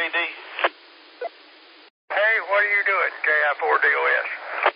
KIPD. Hey, what are you doing, KI4DOS?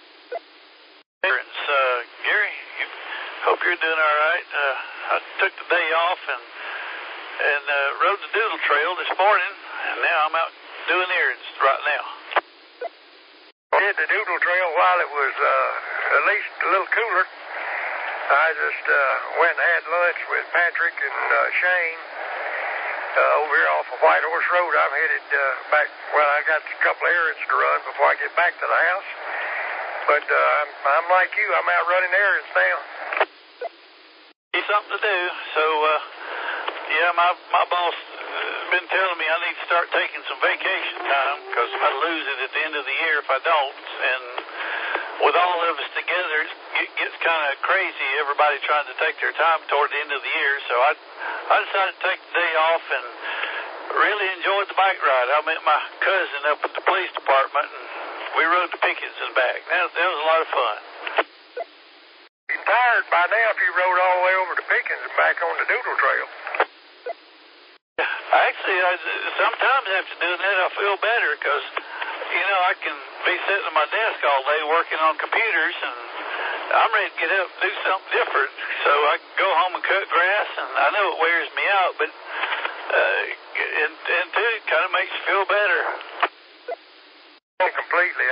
Gary, hope you're doing all right. I took the day off and rode the Doodle Trail this morning, and now I'm out doing errands right now. Did the Doodle Trail while it was at least a little cooler. I just went and had lunch with Patrick and Shane over here off of White Horse Road. I'm headed back. Well, I got a couple errands to run before I get back to the house. But I'm like you. I'm out running errands now. Need something to do. So, yeah, my boss has been telling me I need to start taking some vacation time because I lose it at the end of the year if I don't. And with all of us together, it gets kind of crazy, everybody trying to take their time toward the end of the year. So I decided to take the day off and really enjoyed the bike ride. I met my cousin up at the police department, and we rode to Pickens and back. That was a lot of fun. You're tired by now if you rode all the way over to Pickens and back on the Doodle Trail. Actually, sometimes after doing that, I feel better because, you know, I can be sitting at my desk all day working on computers, and I'm ready to get up and do something different. So I can go home and cut grass, and I know it wears me out, but and too, it kind of makes you feel better. Completely.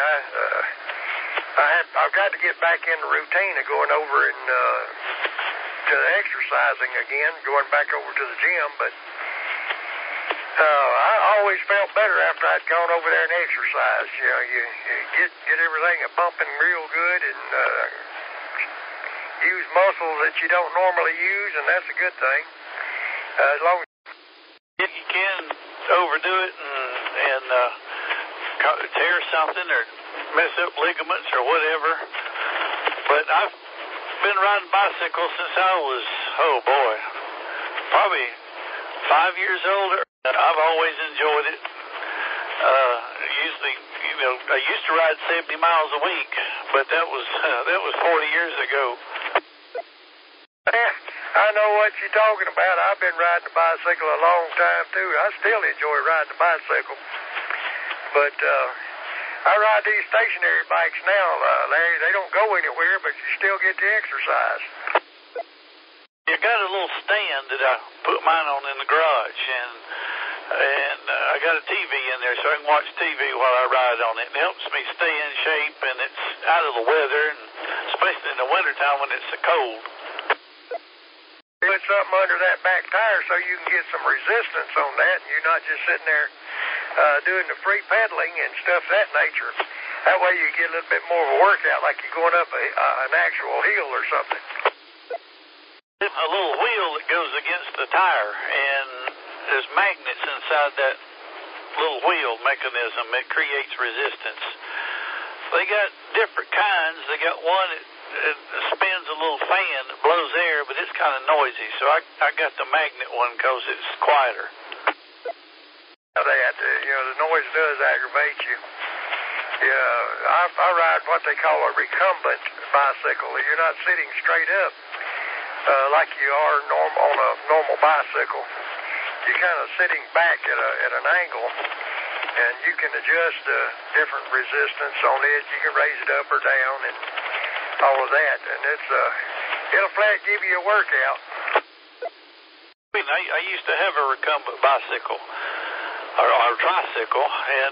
I've got to get back in the routine of going over and to exercising again, going back over to the gym, but I always felt better after I'd gone over there and exercised. You know, you get everything pumping real good and use muscles that you don't normally use, and that's a good thing. As long as if you can overdo it and tear something or mess up ligaments or whatever. But I've been riding bicycles since I was, probably 5 years old. I've always enjoyed it. Usually, you know, I used to ride 70 miles a week, but that was 40 years ago. I know what you're talking about. I've been riding a bicycle a long time, too. I still enjoy riding a bicycle. But I ride these stationary bikes now, Larry. They don't go anywhere, but you still get to exercise. You got a little stand that I put mine on in the garage, and I got a TV in there so I can watch TV while I ride on it. It helps me stay in shape, and it's out of the weather, and especially in the wintertime when it's so cold. Put something under that back tire so you can get some resistance on that, and you're not just sitting there doing the free pedaling and stuff of that nature. That way you get a little bit more of a workout, like you're going up an actual hill or something. A little wheel that goes against the tire, and there's magnets inside that little wheel mechanism that creates resistance. They got different kinds. They got one that spins a little fan that blows air, but it's kind of noisy. So I got the magnet one because it's quieter. The noise does aggravate you. Yeah, I ride what they call a recumbent bicycle. You're not sitting straight up like you are on a normal bicycle. You're kind of sitting back at an angle, and you can adjust different resistance on it. You can raise it up or down and all of that, and it'll flat give you a workout. I used to have a recumbent bicycle. Or tricycle, and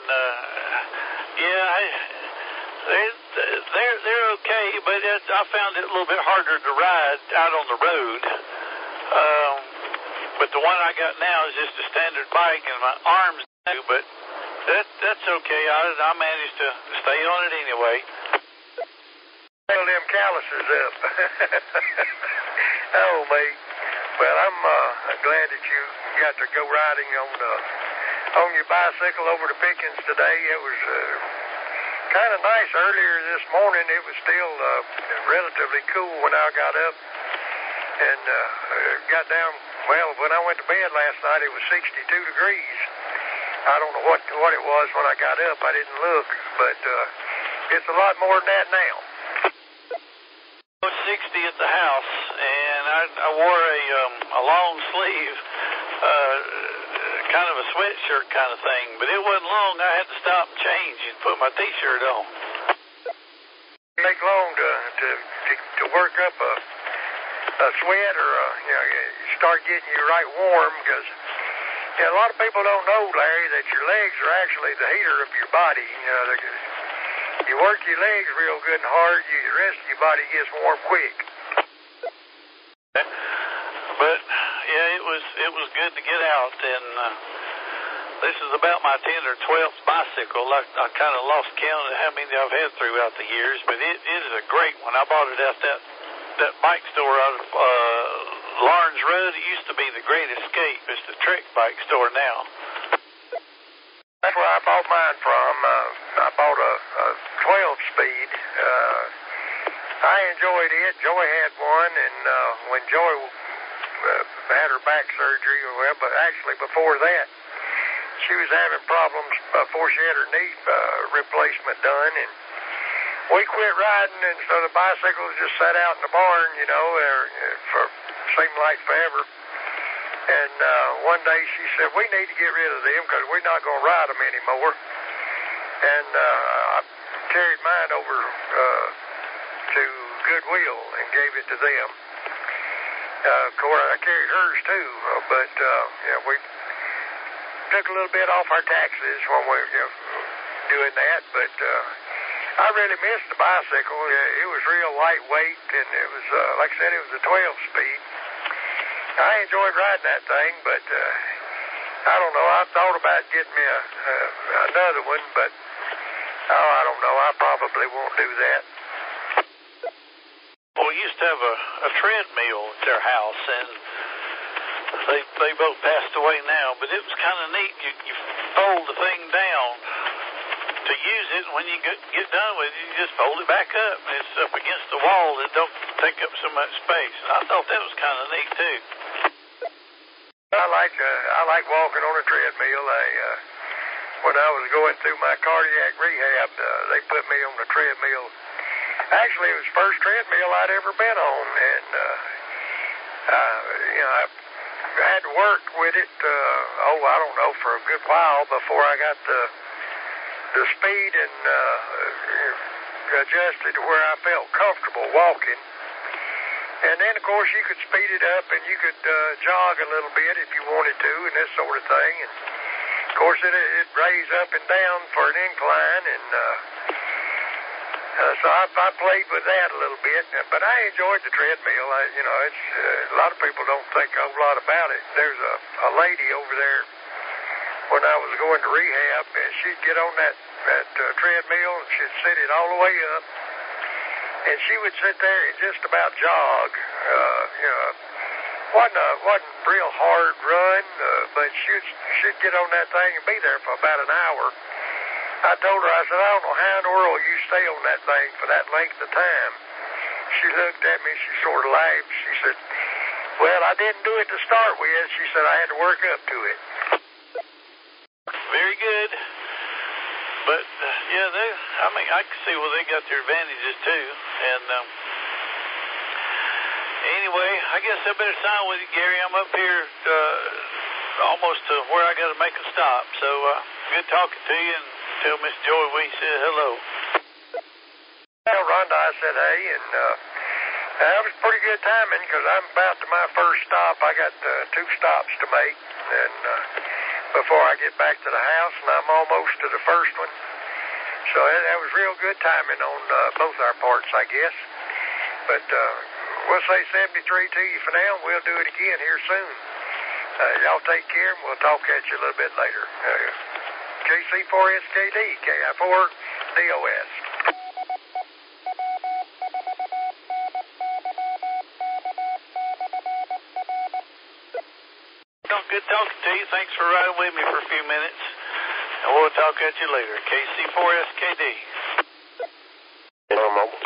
they're okay, but I found it a little bit harder to ride out on the road. But the one I got now is just a standard bike, and my arms do, but that's okay. I managed to stay on it anyway. Fill them calluses up. Oh, mate. Well, I'm glad that you got to go riding on your bicycle over to Pickens today. It was kind of nice earlier this morning. It was still relatively cool when I got up and got down. Well, when I went to bed last night, it was 62 degrees. I don't know what it was when I got up. I didn't look, but it's a lot more than that now. I was 60 at the house, and I wore a long sleeve kind of a sweatshirt kind of thing, but it wasn't long. I had to stop and change and put my T-shirt on. Take long to work up a sweat or start getting you right warm, because a lot of people don't know, Larry, that your legs are actually the heater of your body. You work your legs real good and hard, the rest of your body gets warm quick. But yeah, it was good to get out, and this is about my 10th or 12th bicycle. I kind of lost count of how many I've had throughout the years, but it is a great one. I bought it at that bike store out of Lawrence Road. It used to be the Great Escape. It's the Trek bike store now. That's where I bought mine from. I bought a 12-speed. I enjoyed it. Joy had one, and when Joy had her back surgery, but actually before that, she was having problems before she had her knee replacement done, and we quit riding, and so the bicycles just sat out in the barn, for seemed like forever. And one day she said, we need to get rid of them because we're not going to ride them anymore. And I carried mine over to Goodwill and gave it to them. Of course, I carried hers too, but we took a little bit off our taxes when we were doing that. But I really missed the bicycle. It was real lightweight, and it was, like I said, it was a 12-speed. I enjoyed riding that thing, but I don't know. I thought about getting me another one, but I don't know. I probably won't do that. Well, we used to have a treadmill at their house, and they both passed away now, but it was kind of neat. You fold the thing down to use it, and when you get done with it, you just fold it back up, and it's up against the wall. It don't take up so much space. And I thought that was kind of neat, too. I like walking on a treadmill. When I was going through my cardiac rehab, they put me on the treadmill. Actually, it was the first treadmill I'd ever been on, and I had to work with it. I don't know, for a good while before I got the speed and adjusted to where I felt comfortable walking. And then, of course, you could speed it up and you could jog a little bit if you wanted to, and this sort of thing. And of course, it raised up and down for an incline, and so I played with that a little bit. But I enjoyed the treadmill. It's a lot of people don't think a whole lot about it. There's a lady over there when I was going to rehab, and she'd get on that treadmill and she'd sit it all the way up. And she would sit there and just about jog. Wasn't real hard run, but she'd get on that thing and be there for about an hour. I told her, I said, I don't know how in the world you stay on that thing for that length of time. She looked at me, she sort of laughed. She said, well, I didn't do it to start with. She said I had to work up to it. Very good. But, I can see where they got their advantages, too. And, anyway, I guess I better sign with you, Gary. I'm up here almost to where I got to make a stop. So, good talking to you, and tell Miss Joy we said hello. Well, Rhonda, I said hey, and that was pretty good timing because I'm about to my first stop. I got 2 stops to make, and before I get back to the house, and I'm almost to the first one. So that was real good timing on both our parts, I guess. But we'll say 73 to you for now. We'll do it again here soon. Y'all take care, and we'll talk at you a little bit later. KC4SKD, KI4DOS. Good talking to you. Thanks for riding with me for a few minutes. And we'll talk at you later. KC4SKD. Hello,